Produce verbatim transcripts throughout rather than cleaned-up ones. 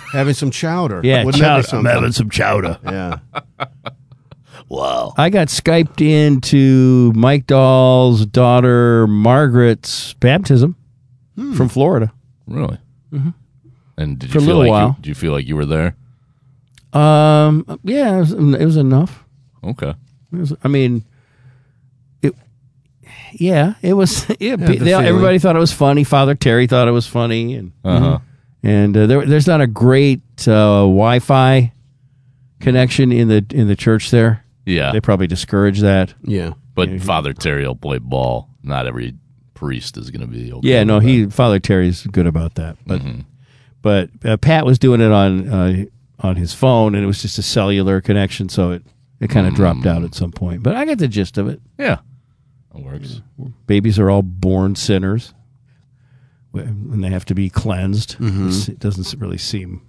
having some chowder. Yeah, Wouldn't chowder. that be I'm having some chowder. Yeah. Wow. I got Skyped into Mike Dahl's daughter Margaret's baptism Hmm. from Florida. Really? Mm-hmm. And did For you a feel little like while. You, did you feel like you were there? Um, yeah, it was, it was enough. Okay. It was, I mean, it. Yeah, it was. Yeah, the they, feeling. everybody thought it was funny. Father Terry thought it was funny, and Uh-huh. and uh, there, there's not a great uh, Wi-Fi connection in the in the church there. Yeah. They probably discourage that. Yeah. But Father Terry will play ball. Not every priest is going to be okay. Yeah, no, with he Father Terry's good about that. But Mhm. but uh, Pat was doing it on uh, on his phone, and it was just a cellular connection, so it it kind of dropped out at some point. But I got the gist of it. that. Yeah. That works. Babies are all born sinners, and they have to be cleansed. It's- It doesn't really seem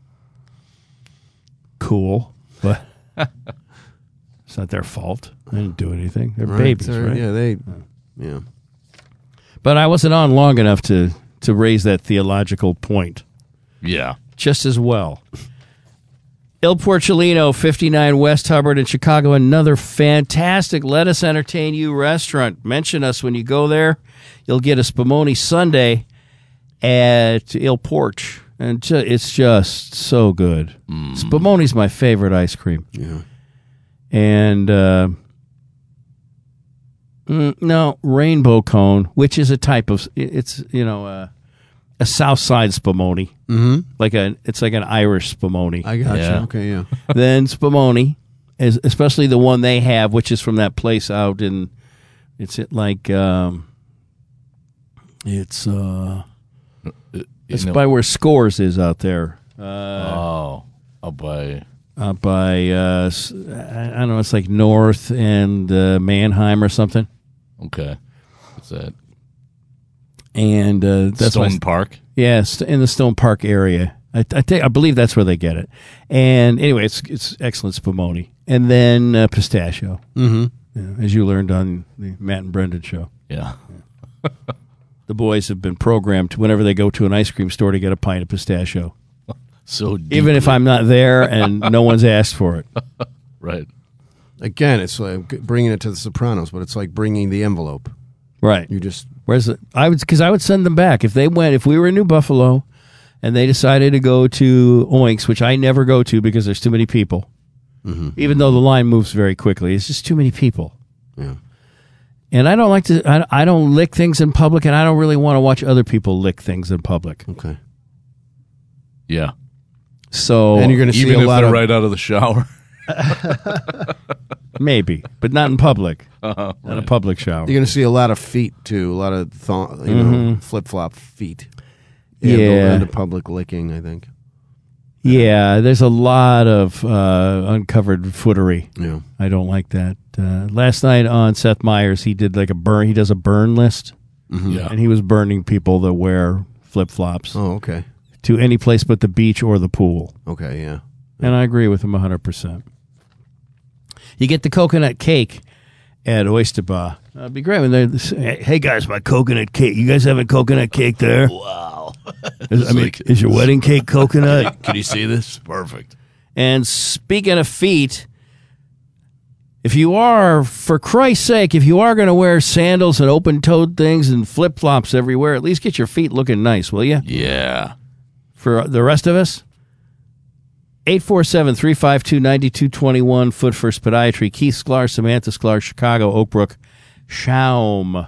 cool, but it's not their fault. They didn't do anything. They're Right. babies, They're- right? Yeah, they. Yeah. But I wasn't on long enough to to raise that theological point Yeah. just as well. Il Porcellino, fifty-nine West Hubbard in Chicago, another fantastic Let Us Entertain You restaurant. Mention us when you go there. You'll get a Spumoni Sundae at Il Porch, and ju- it's just so good. Mm. Spumoni's my favorite ice cream. Yeah. And, uh, mm, no, Rainbow Cone, which is a type of, it's, you know, uh, a South Side Spumoni. Mm-hmm. Like a, it's like an Irish Spumoni. I got Yeah. you. Okay, yeah. Then Spumoni, is especially the one they have, which is from that place out in, it's it like, um, it's uh, You it's know- by where Scores is out there. Uh, oh. Up by. out by uh, s- I don't know, it's like North and uh, Mannheim or something. Okay. What's that? And uh, that's Stone why- Park? Yes, in the Stone Park area. I, I think I believe that's where they get it. And anyway, it's it's excellent Spumoni, and then uh, pistachio, Mm-hmm. yeah, as you learned on the Matt and Brendan show. Yeah. The boys have been programmed to whenever they go to an ice cream store to get a pint of pistachio, So even if deeply- I'm not there and no one's asked for it. Right. Again, it's like bringing it to the Sopranos, but it's like bringing the envelope. Right. You just Where's it? I would because I would send them back if they went. If we were in New Buffalo, and they decided to go to Oinks, which I never go to because there's too many people. Mm-hmm. Even though the line moves very quickly, it's just too many people. yeah. And I don't like to. I, I don't lick things in public, and I don't really want to watch other people lick things in public. Okay. Yeah. So And you're going to see Even a if lot they're of right out of the shower. maybe, but not in public. Uh-huh, Not a public shower. You're going to see a lot of feet too, a lot of th- you know flip flop feet. Yeah. and the public licking. I think. Yeah, there's a lot of uh, uncovered footery. Yeah. I don't like that. Uh, last night on Seth Meyers, he did like a burn. He does a burn list, Yeah. and he was burning people that wear flip flops Oh, okay. to any place but the beach or the pool. Okay. Yeah. And I agree with him one hundred percent. You get the coconut cake at Oyster Bar. Uh, it'd be great when they're, hey guys, my coconut cake. You guys have a coconut cake there? Wow. Is, I mean, like- is your wedding cake coconut? Can you see this? Perfect. And speaking of feet, if you are, for Christ's sake, if you are going to wear sandals and open-toed things and flip-flops everywhere, at least get your feet looking nice, will you? Yeah. For the rest of us, eight four seven, three five two, nine two two one, Foot First Podiatry, Keith Sklar, Samantha Sklar, Chicago, Oak Brook, Schaumburg.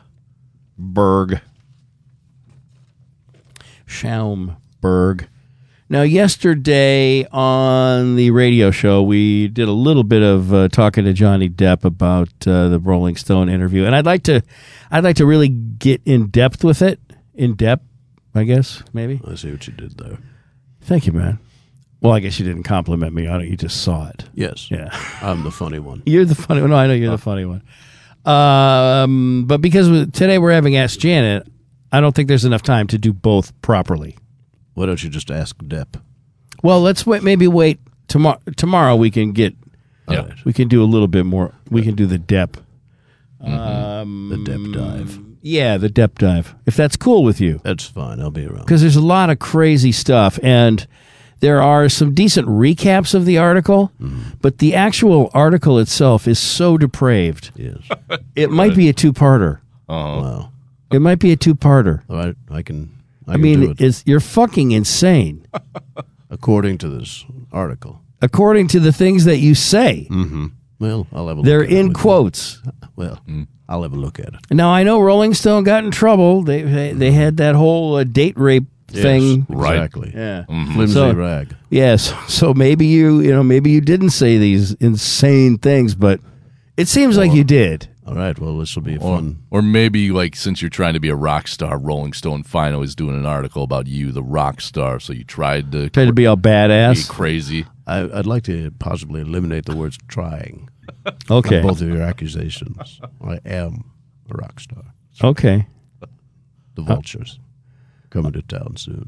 Schaumburg. Now, yesterday on the radio show, we did a little bit of uh, talking to Johnny Depp about uh, the Rolling Stone interview, and I'd like to, I'd like to really get in depth with it. In depth, I guess, maybe. I see what you did there. Thank you, man. Well, I guess you didn't compliment me on it. You just saw it. Yes. Yeah. I'm the funny one. You're the funny one. No, I know you're the funny one. Um, but because we- today we're having Ask Janet, I don't think there's enough time to do both properly. Why don't you just ask Depp? Well, let's wait. Maybe wait tomorrow. Tomorrow we can get. Yeah. We can do a little bit more. We can do the Depp. Um, The Depp dive. Yeah, the Depp dive. If that's cool with you. That's fine. I'll be around. Because there's a lot of crazy stuff, and There are some decent recaps of the article, mm. but the actual article itself is so depraved. Yes. It might be a two-parter. Uh-huh. Wow. It might be a two-parter. All right, I can. I, I can mean, do it. it's, you're fucking insane. According to this article. According to the things that you say. Mm-hmm. Well, I'll have a look They're at it in with quotes. you. Well, mm. I'll have a look at it. Now, I know Rolling Stone got in trouble. They they, they had that whole uh, date rape thing. Yes, Right. exactly. Yeah. Mm-hmm. Flimsy So- rag. Yes. So maybe you, you know, maybe you didn't say these insane things, but it seems like you did. All right, well, this will be Or, fun. or maybe, like, since you're trying to be a rock star, Rolling Stone Fino is doing an article about you, the rock star, so you tried to Tried to be all be badass. crazy. I, I'd like to possibly eliminate the words trying Okay. from both of your accusations. I am a rock star. Okay. The vultures coming to town soon.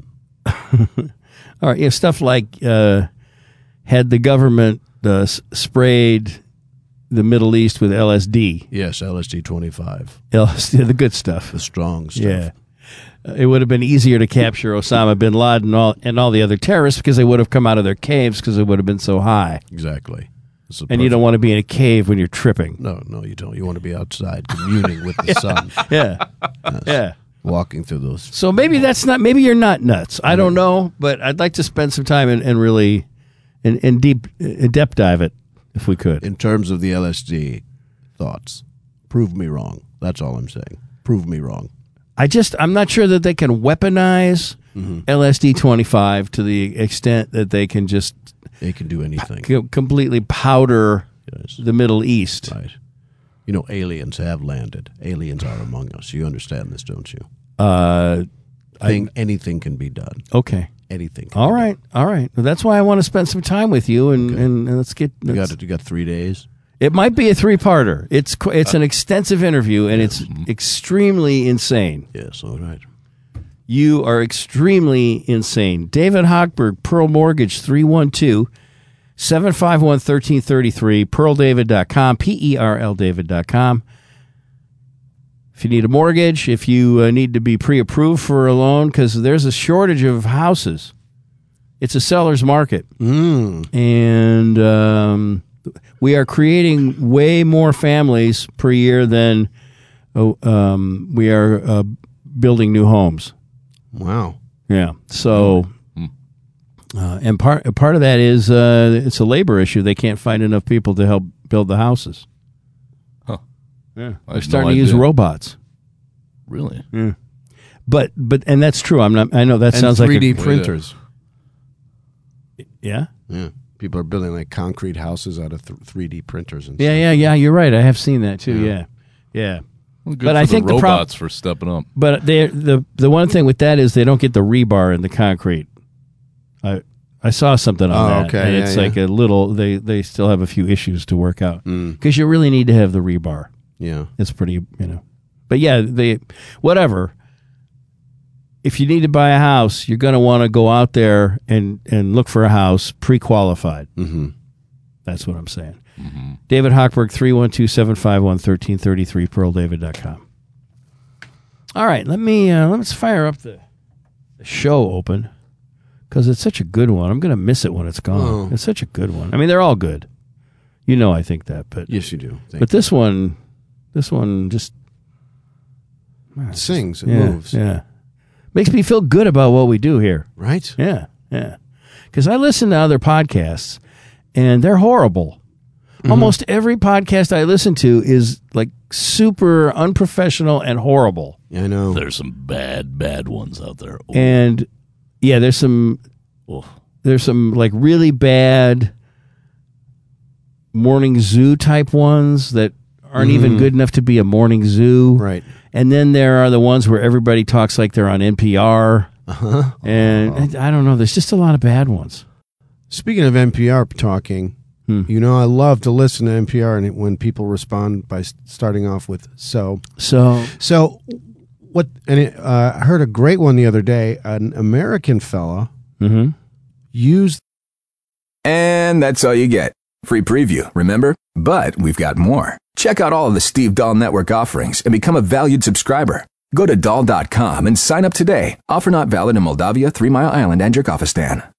All right. Yeah. Stuff like uh, had the government uh, s- sprayed the Middle East with L S D. Yes, L S D twenty-five, L S D, the good stuff. the strong stuff. Yeah. Uh, it would have been easier to capture Osama bin Laden and all, and all the other terrorists because they would have come out of their caves because it would have been so high. Exactly. It's a And you perfect- don't want to be in a cave when you're tripping. No, no, you don't. You want to be outside communing with the sun. Yeah. Yes. Yeah. Walking through those. So maybe that's not, maybe you're not nuts. I don't know, but I'd like to spend some time and, and really, and, and deep, in depth dive it if we could. In terms of the L S D thoughts, prove me wrong. That's all I'm saying. Prove me wrong. I just, I'm not sure that they can weaponize Mm-hmm. L S D twenty-five to the extent that they can just They can do anything. co- completely powder Yes. the Middle East. Right. You know, aliens have landed. Aliens are among us. You understand this, don't you? Uh, Thing, anything can be done. okay. Anything. Can All be right. All right. Well, that's why I want to spend some time with you and, Okay. and, and let's get, done. You let's- got it. You got three days. it might be a three-parter. It's, qu- it's an extensive interview and it's extremely insane. Yes. All right. You are extremely insane. David Hochberg, Pearl Mortgage, three one two, seven five one, one three three three, pearl david dot com, P E R L David dot com. If you need a mortgage, if you uh, need to be pre-approved for a loan, because there's a shortage of houses. It's a seller's market. Mm. And um, we are creating way more families per year than oh, um, we are uh, building new homes. Wow. Yeah. So, uh, and part part of that is uh, it's a labor issue. They can't find enough people to help build the houses. Huh. Yeah, I they're had starting no to use idea. robots. Really? But but and that's true. I'm not. I know that And sounds three D like a, printers. yeah. Yeah. People are building like concrete houses out of th- three D printers and Yeah, stuff. yeah, yeah. You're right. I have seen that too. Yeah, Yeah. yeah. Well, good But for I the think the prob- robots for stepping up. But they the the one thing with that is they don't get the rebar in the concrete. I I saw something on Oh, that, okay, and yeah, it's yeah. like a little. They they still have a few issues to work out Mm. because you really need to have the rebar. Yeah. It's pretty, you know. But yeah, they whatever. If you need to buy a house, you're going to want to go out there and and look for a house pre-qualified. Mm-hmm. That's what I'm saying. David Hochberg, three one two, seven five one, one three three three, pearl david dot com. All right, let me uh, let's fire up the, the show open because it's such a good one. I'm going to miss it when it's gone. Oh. It's such a good one. I mean, they're all good. You know I think that, but Yes, you do. Thank but this one, this one just you. It sings. It yeah, moves. yeah, makes me feel good about what we do here. Right? Yeah, yeah. Because I listen to other podcasts, and they're horrible. Mm-hmm. Almost every podcast I listen to is like super unprofessional and horrible. Yeah, I know. There's some bad, bad ones out there. Ooh. And yeah, there's some Ooh. there's some like really bad morning zoo type ones that aren't even good enough to be a morning zoo. Right. And then there are the ones where everybody talks like they're on N P R. Uh-huh. And I don't know. There's just a lot of bad ones. Speaking of N P R talking, Hmm. you know, I love to listen to N P R and it- when people respond by s- starting off with so. So So, what, and it, uh, I heard a great one the other day. An American fella mhm. used. And that's all you get. Free preview, remember? But we've got more. Check out all of the Steve Dahl Network offerings and become a valued subscriber. Go to dahl dot com and sign up today. Offer not valid in Moldavia, Three Mile Island, and Jerkofistan.